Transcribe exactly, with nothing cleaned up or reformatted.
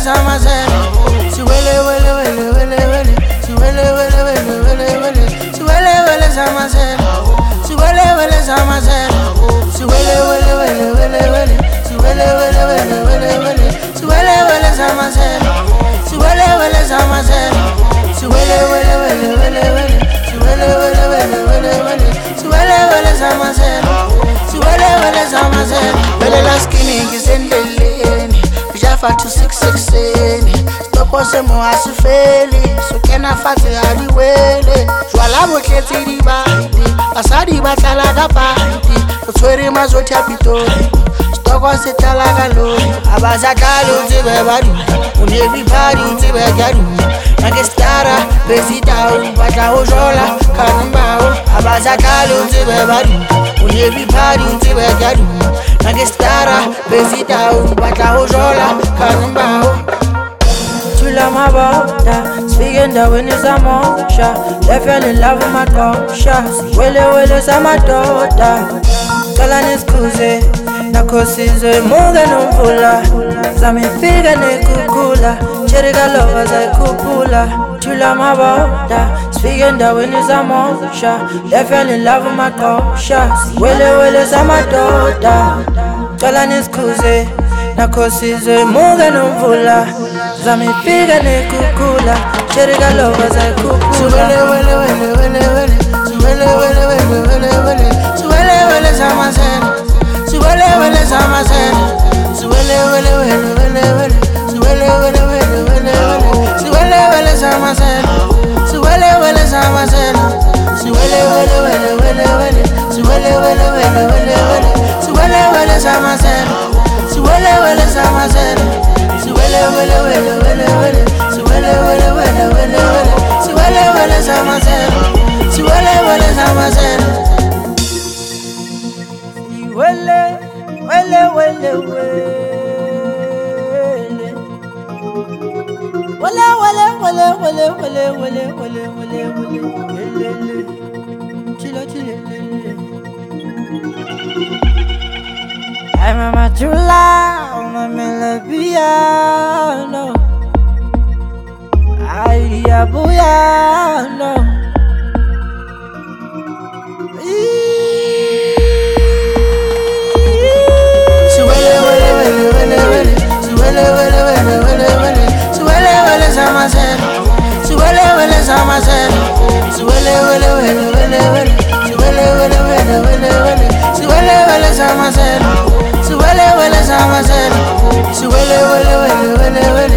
samazela. Siwele wele wele wele wele. Siwele wele wele wele wele. Siwele wele samazela. Siwele wele samazela. Siwele wele wele wele wele. Siwele wele wele wele wele. Siwele wele samazela. Siwele wele samazela. Siwele wele wele wele wele. Siwele wele wele wele wele. Siwele wele samazela. Siwele wele samazela. Vele la skinny ngizendleleni. Bijafa two six six Stop se mo asifeli. So kena fati aliwele. Jwala botletse di baiti. Basadi ba tlala ka baiti. Go tshwere mazoti a pitori. Stoko se tlala ka lori. Abaza tlalo tsebe badu. On everybody tsebe jadu. Nagestara besita u batla ho jola kanambao. Abaza tlalo tsebe badu. On everybody tsebe jadu. Nagestara besita u batla ho jola kanambao. Chula mabota, speaking da when it's a mosha. They fell in love with my culture. Wele wele sa madota. Kala niskuze, na kosizo munga numfula. Zami figa ne kukula, cherika lova za kupula. Chula mabota, speaking da when it's a mosha. They fell in love with my culture. Wele wele sa madota. Kala niskuze, na kosizo munga numfula. Zami figa ne kukula, cherika lova za kupula. Siwele wele wele wele wele. Siwele wele wele wele wele. Siwele wele samazela. Siwele wele samazela. Siwele wele wele wele wele. Siwele wele wele wele wele. Siwele wele samazela. Siwele wele samazela. Siwele wele wele wele wele. Siwele wele wele wele wele. Siwele wele samazela. Siwele wele samazela. Siwele wele wele wele wele. Siwele wele wele wele wele. Siwele wele samazela. Siwele wele samazela. Siwele wele wele wele. Wele wele wele wele wele wele wele wele wele wele. Chilo chile lele. I'm a matula, I'm a melabiano. Ay abuyano. Siwele wele wele wele wele. Siwele wele wele wele wele. Siwele wele samazela. Siwele wele samazela. Siwele wele wele wele wele. Siwele wele wele wele wele. Siwele wele samazela. Siwele wele samazela. Siwele wele wele wele wele.